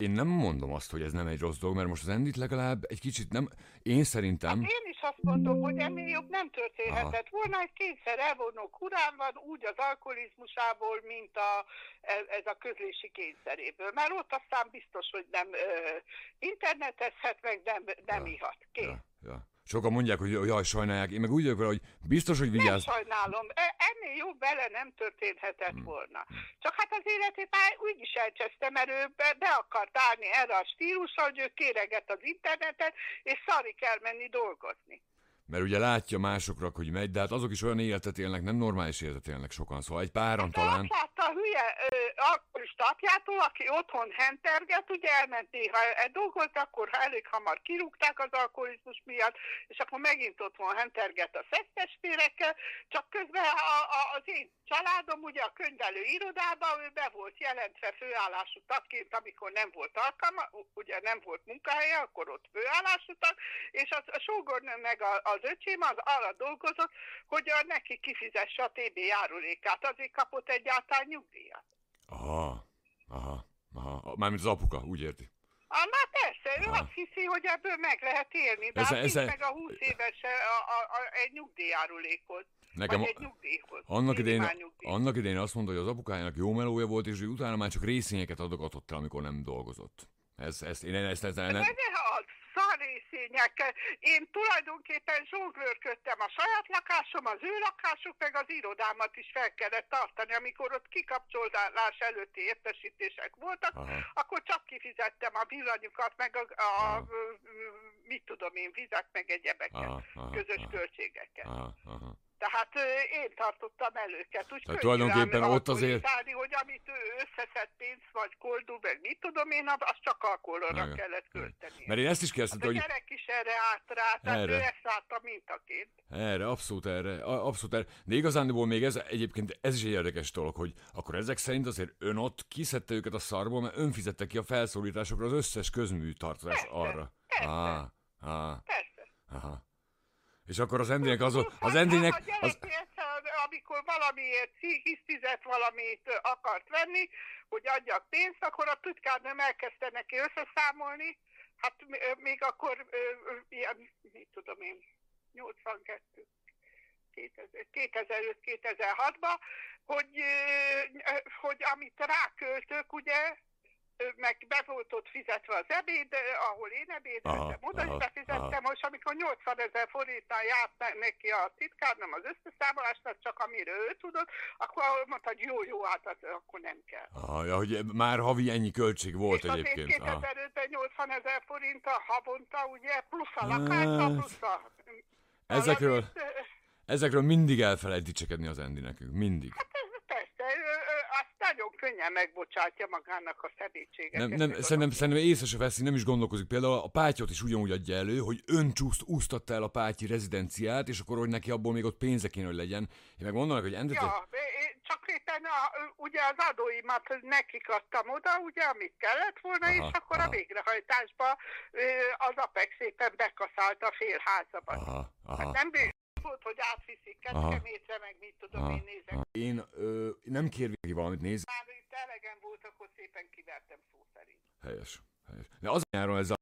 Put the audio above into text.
Én nem mondom azt, hogy ez nem egy rossz dolog, mert most az Endit legalább egy kicsit nem... Én Hát szerintem... én is azt mondom, hogy ennél jobb nem Aha. történhetett volna, egy kényszer elvonó kurán van úgy az alkoholizmusából, mint ez a közlési kényszeréből. Mert ott aztán biztos, hogy nem internetezhet, meg nem ihat. Kész. Ja. Sokan mondják, hogy jaj, sajnálják. Én meg úgy vagyok vele, hogy biztos, hogy Nem vigyáz... sajnálom, ennél jobb vele nem történhetett volna. Csak hát az életét már úgy is elcseszte, mert ő be akart állni erre a stílusra, hogy ő kéreget az interneten, és szarik elmenni dolgozni. Mert ugye látja másokra, hogy megy, de hát azok is olyan életet élnek, nem normális életet élnek sokan, szóval egy páran Hát talán... azt látta a hülye alkoholista apjától, aki otthon henterget, ugye elment néha dolgolt, akkor elég hamar kirúgták az alkoholizmus miatt, és akkor megint otthon henterget a szesztestvérekkel, csak közben az én családom ugye a könyvelő irodában, ő be volt jelentve főállású tagként, amikor nem volt alkalma, ugye nem volt munkahelye, akkor ott főállású tag, és a sógornő meg az öcsém az arra dolgozott, hogy neki kifizesse a TB járulékát, azért kapott egyáltalán nyugdíjat. Aha. Mármint az apuka, úgy érti. Már persze, ő azt hiszi, hogy ebből meg lehet élni, de hát nincs meg a 20 éves egy nyugdíjjárulékhoz. Nekem egy nyugdíjhoz. Annak idején azt mondta, hogy az apukájának jó melója volt, és hogy utána már csak részényeket adogatott el, amikor nem dolgozott. Szarrészények. Én tulajdonképpen zsonglőrködtem a saját lakásom, az ő lakásuk, meg az irodámat is fel kellett tartani. Amikor ott kikapcsolás előtti értesítések voltak, akkor csak kifizettem a villanyukat, meg mit tudom én, vizet, meg egyebeket, közös költségeket. Tehát én tartottam el őket, úgy tulajdonképpen ott azért... hogy amit ő összeszed pénzt, vagy koldú, meg mit tudom én, azt csak alkoholra kellett költeni. Mert én ezt is kérdeztem, hogy... A gyerek is erre állt rá, tehát ő ezt látta mintaként. Abszolút erre. De igazándiból még egyébként ez is egy érdekes dolog, hogy akkor ezek szerint azért ön ott kiszedte őket a szarból, mert ön fizette ki a felszólításokra az összes közműtartozást arra. Persze. Aha. És akkor az Endének az... Amikor valamiért hisztizett valamit akart venni, hogy adjak pénzt, akkor a titkárnőm elkezdte neki összeszámolni, hát még akkor ilyen, mit tudom én, 82, 2005-2006-ban, hogy amit ráköltök, ugye, meg be volt ott fizetve az ebéd, ahol én ebédeltem, oda is befizettem, és amikor 80 000 forinttal járt neki a titkárnőm az összeszámolásnak, csak amire ő tudott, akkor mondta, hogy jó, hát akkor nem kell. Hogy már havi ennyi költség volt és egyébként. És azért 2005-ben 80 000 forint a havonta, ugye, plusz a lakásra, plusz a... Ezekről mindig elfelejt dicsekedni az Endi nekünk, mindig. Hát persze, azt nagyon könnyen megbocsátja magának a szemétségeket. Szerintem észre se veszi, nem is gondolkozik. Például a pátyot is ugyanúgy adja elő, hogy ön úsztatta el a pátyi rezidenciát, és akkor, hogy neki abból még ott pénze kéne, hogy legyen. Én meg mondanak, hogy Endit... Ja, csak éppen ugye az adóimat nekik adtam oda, ugye, amit kellett volna, és akkor a végrehajtásba az APEC szépen bekaszálta a fél házabat. Hát nem volt, hogy átviszik Kecskemétre, meg mit tudom én nézek. Én nem kérve ki valamit nézni. Már itt elegem volt, akkor szépen kivertem szó szerint. Helyes. De az nyáron ez a